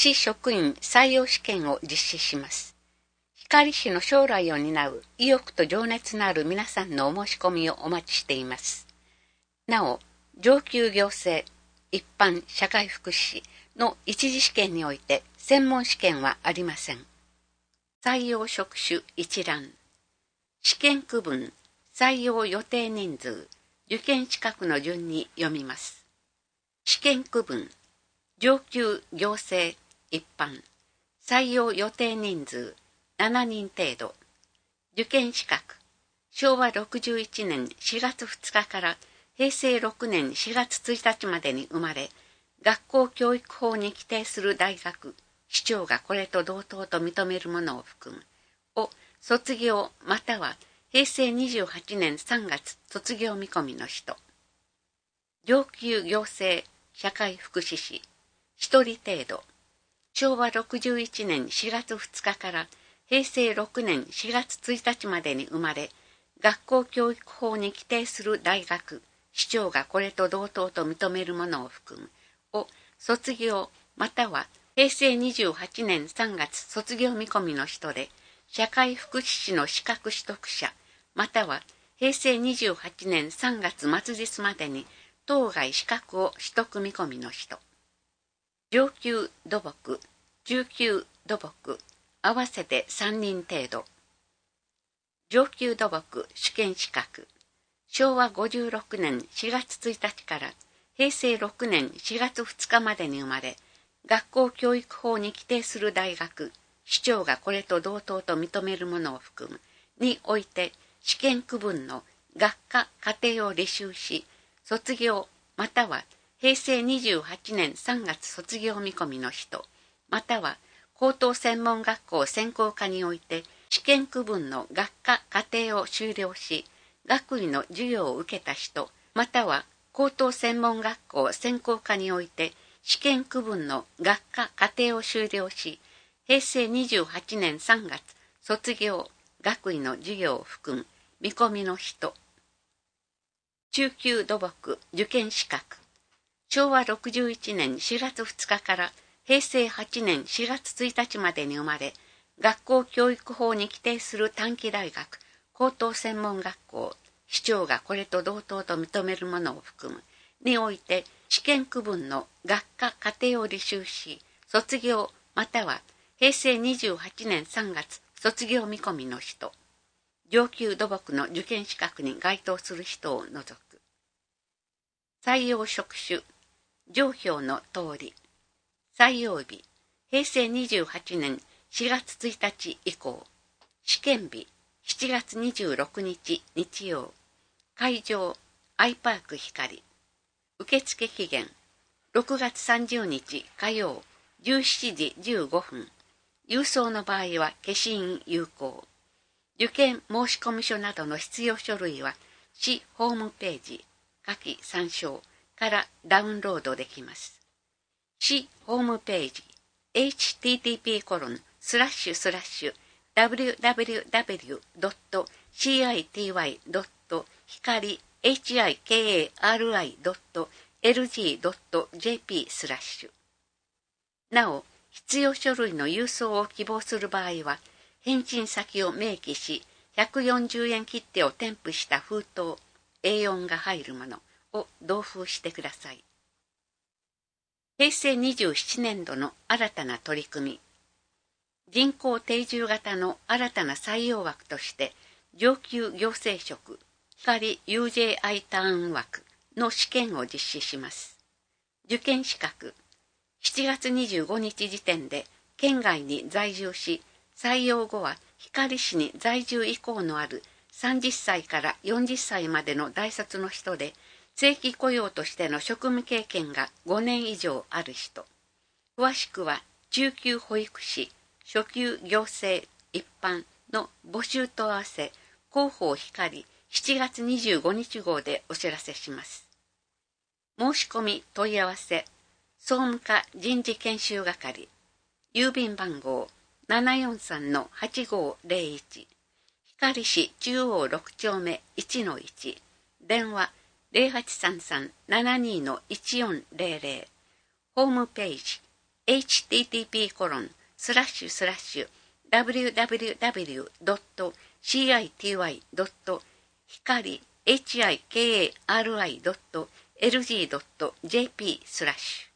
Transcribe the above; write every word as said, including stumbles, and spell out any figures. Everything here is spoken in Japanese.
市職員採用試験を実施します。光市の将来を担う意欲と情熱のある皆さんのお申し込みをお待ちしています。なお、上級行政、一般社会福祉士の一次試験において専門試験はありません。採用職種一覧。試験区分、採用予定人数、受験資格の順に読みます。試験区分、上級行政、一般、採用予定人数、ななにん程度。受験資格、しょうわろくじゅういちねんしがつふつかからへいせいろくねんしがつついたちまでに生まれ、学校教育法に規定する大学、市長がこれと同等と認めるものを含む、を卒業またはへいせいにじゅうはちねんさんがつ卒業見込みの人。上級行政社会福祉士、ひとり程度。しょうわろくじゅういちねんしがつふつかからへいせいろくねんしがつついたちまでに生まれ、学校教育法に規定する大学、市長がこれと同等と認めるものを含む、を卒業またはへいせいにじゅうはちねんさんがつ卒業見込みの人で、社会福祉士の資格取得者、またはへいせいにじゅうはちねんさんがつ末日までに当該資格を取得見込みの人。上級土木、中級土木、合わせてさんにん程度。上級土木試験資格、しょうわごじゅうろくねんしがつついたちからへいせいろくねんしがつふつかまでに生まれ、学校教育法に規定する大学、市長がこれと同等と認めるものを含む、において試験区分の学科課程を履修し、卒業またはへいせいにじゅうはちねんさんがつ卒業見込みの人、または高等専門学校専攻科において試験区分の学科課程を修了し、学位の授業を受けた人、または高等専門学校専攻科において試験区分の学科課程を修了し、へいせいにじゅうはちねんさんがつ卒業、学位の授業を含む見込みの人。中級土木受験資格、しょうわろくじゅういちねんしがつふつかからへいせいはちねんしがつついたちまでに生まれ、学校教育法に規定する短期大学、高等専門学校、市長がこれと同等と認めるものを含む、において試験区分の学科課程を履修し、卒業またはへいせいにじゅうはちねんさんがつ卒業見込みの人。上級土木の受験資格に該当する人を除く。採用職種、上表の通り。採用日、へいせいにじゅうはちねんしがつついたち以降。試験日、しちがつにじゅうろくにち日曜。会場、アイパーク光。受付期限、ろくがつさんじゅうにち火曜、じゅうしちじじゅうごふん。郵送の場合は消印有効。受験申込書などの必要書類は市ホームページ、下記参照からダウンロードできます。市ホームページ エイチティーティーピーコロンスラッシュスラッシュダブリューダブリューダブリュードットシーアイティーワイドットひかりエイチアイケーエーアールアイドットエルジードットジェーピースラッシュ。なお、必要書類の郵送を希望する場合は、返信先を明記し、ひゃくよんじゅうえん切手を添付した封筒 エーよん が入るものを同封してください。へいせいにじゅうななねんどの新たな取り組み。人口定住型の新たな採用枠として、上級行政職、光 ユージェーアイ ターン枠の試験を実施します。受験資格、しちがつにじゅうごにち時点で県外に在住し、採用後は光市に在住意向のあるさんじゅっさいからよんじゅっさいまでの大卒の人で、正規雇用としての職務経験がごねんいじょうある人。詳しくは中級保育士、初級行政一般の募集と合わせ、広報光しちがつにじゅうごにち号でお知らせします。申し込み問い合わせ、総務課人事研修係、郵便番号 ななよんさんのはちごーぜろいち、光市中央ろくちょうめ いちのいち、電話 ゼロはちさんさんななにのいちよんゼロゼロ、ホームページエイチティーティーピーコロンスラッシュスラッシュダブリューダブリューダブリュードットシーアイティーワイドットひかりエイチアイケーエーアールアイドットエルジードットジェーピースラッシュ